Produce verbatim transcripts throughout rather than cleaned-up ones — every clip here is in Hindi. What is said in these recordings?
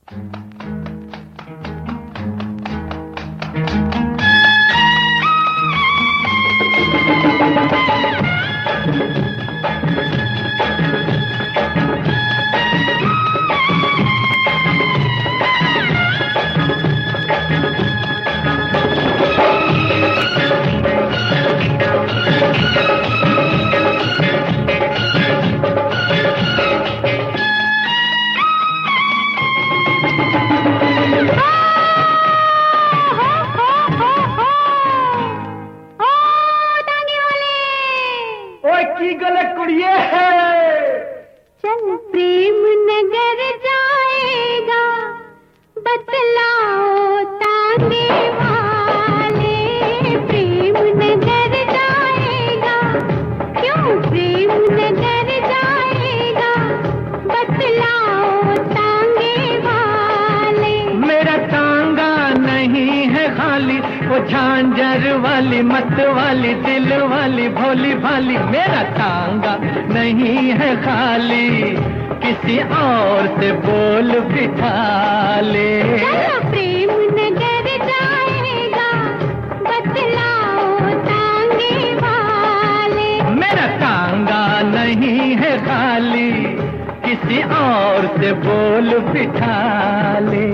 वो झांझर वाली मत वाली दिल वाली भोली भाली, मेरा तांगा नहीं है खाली, किसी और से बोल बिठा ले। प्रेम नगर जाएगा बतलाओ तांगे वाले, मेरा तांगा नहीं है खाली, किसी और से बोल बिठा ले।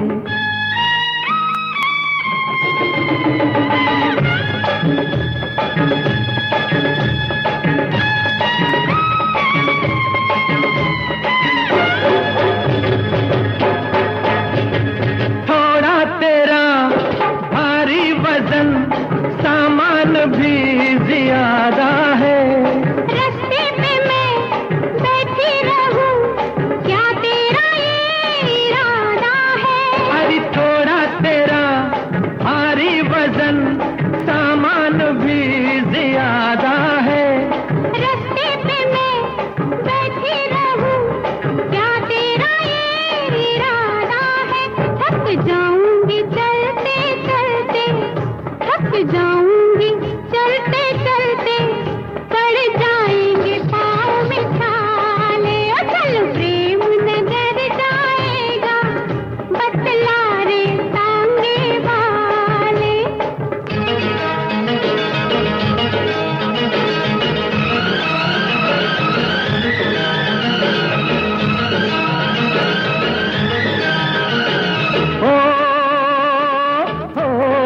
थोड़ा तेरा भारी वजन, सामान भी ज्यादा है, रास्ते पे मैं बैठी रहूं, क्या तेरा ये इरादा है? अरे थोड़ा तेरा भारी वजन, सामान भी ज्यादा है, रास्ते पे मैं बैठी रहूं, क्या तेरा ये इरादा है? थक जाऊंगी चलते चलते, थक जाऊंगी चलते चलते, पड़ जाएंगे पाँव में छाले। ओ चल प्रेम नगर जाएगा बतला रे तांगे वाले। ओ, ओ,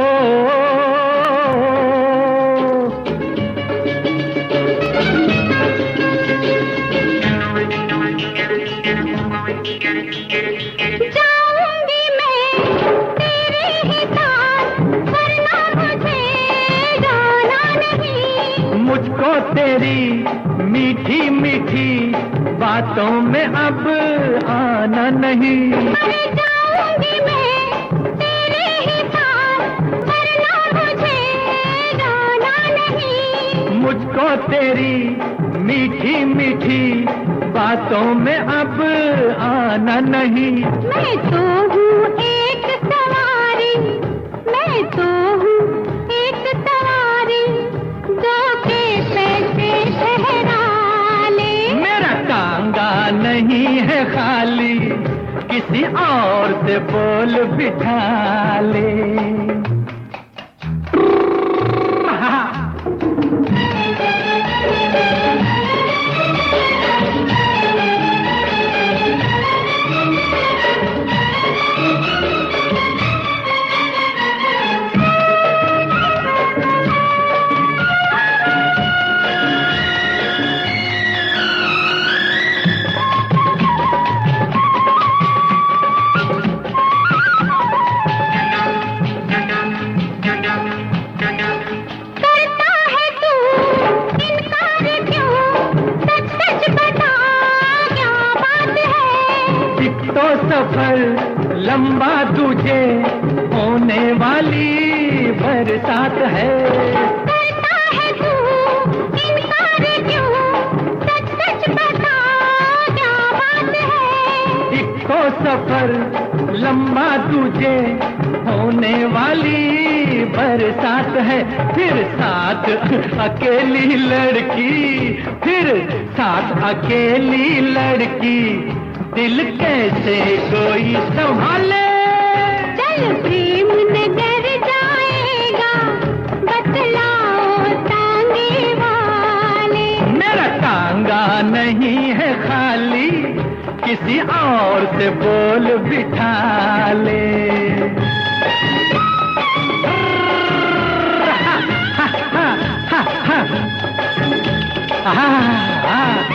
जाऊंगी मैं तेरे ही साथ, वरना मुझे जाना नहीं। मुझको तेरी मीठी मीठी बातों में अब आना नहीं, अरे जाऊंगी मैं तेरे ही साथ, वरना मुझे जाना नहीं। मुझको तेरी मीठी मीठी बातों में अब आना नहीं। मैं तो हूँ एक सवारी, मैं तो हूँ एक सवारी, दो के पैसे ठहरा ले। मेरा तांगा नहीं है खाली, किसी और से बोल बिठा ले। करता है तू इनकार क्यों, सच सच बता क्या बात है? एक तो सफर लंबा तुझे होने वाली बरसात है, करता है तू इनकार क्यों, सच सच बता क्या बात है? एक तो सफर लंबा तुझे होने वाली बरसात है, फिर साथ अकेली लड़की, फिर साथ अकेली लड़की, दिल कैसे कोई संभाले। चल प्रेम नगर जाएगा, बतलाओ तांगे वाले। मेरा तांगा नहीं है खाली, किसी और से बोल बिठा ले। हा, हा, हा, हा, हा, हा, हा,